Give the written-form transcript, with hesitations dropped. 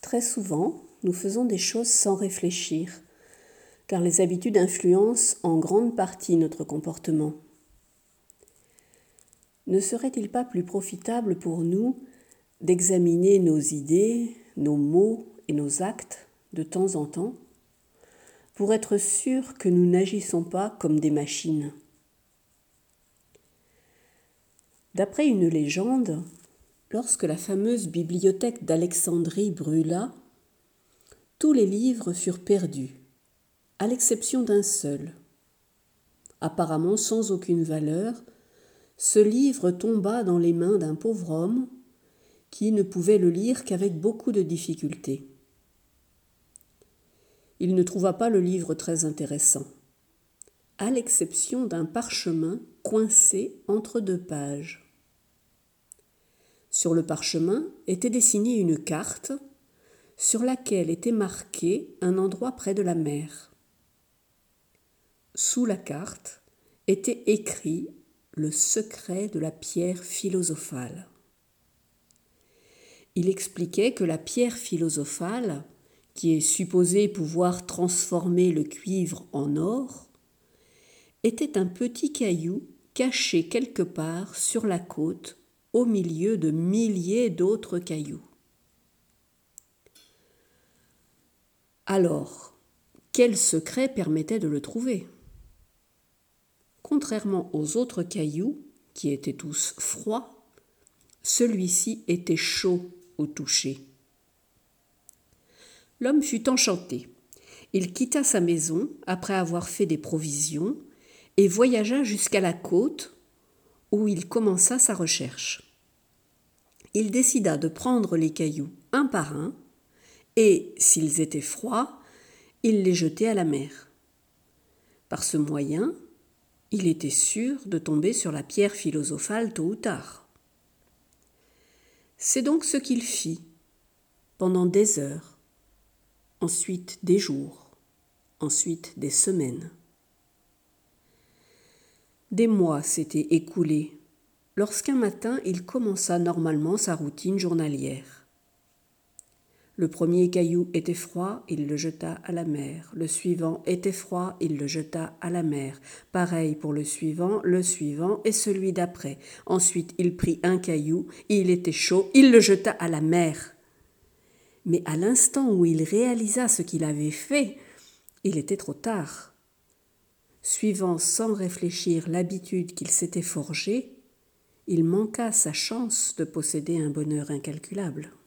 Très souvent, nous faisons des choses sans réfléchir, car les habitudes influencent en grande partie notre comportement. Ne serait-il pas plus profitable pour nous d'examiner nos idées, nos mots et nos actes de temps en temps, pour être sûr que nous n'agissons pas comme des machines? D'après une légende, lorsque la fameuse bibliothèque d'Alexandrie brûla, tous les livres furent perdus, à l'exception d'un seul. Apparemment sans aucune valeur, ce livre tomba dans les mains d'un pauvre homme qui ne pouvait le lire qu'avec beaucoup de difficulté. Il ne trouva pas le livre très intéressant, à l'exception d'un parchemin coincé entre deux pages. Sur le parchemin était dessinée une carte sur laquelle était marqué un endroit près de la mer. Sous la carte était écrit le secret de la pierre philosophale. Il expliquait que la pierre philosophale, qui est supposée pouvoir transformer le cuivre en or, était un petit caillou caché quelque part sur la côte au milieu de milliers d'autres cailloux. Alors, quel secret permettait de le trouver ? Contrairement aux autres cailloux, qui étaient tous froids, celui-ci était chaud au toucher. L'homme fut enchanté. Il quitta sa maison après avoir fait des provisions et voyagea jusqu'à la côte où il commença sa recherche. Il décida de prendre les cailloux un par un et, s'ils étaient froids, il les jetait à la mer. Par ce moyen, il était sûr de tomber sur la pierre philosophale tôt ou tard. C'est donc ce qu'il fit pendant des heures, ensuite des jours, ensuite des semaines. Des mois s'étaient écoulés lorsqu'un matin il commença normalement sa routine journalière. Le premier caillou était froid, il le jeta à la mer. Le suivant était froid, il le jeta à la mer. Pareil pour le suivant et celui d'après. Ensuite, il prit un caillou, il était chaud, il le jeta à la mer. Mais à l'instant où il réalisa ce qu'il avait fait, il était trop tard. Suivant sans réfléchir l'habitude qu'il s'était forgée, il manqua sa chance de posséder un bonheur incalculable.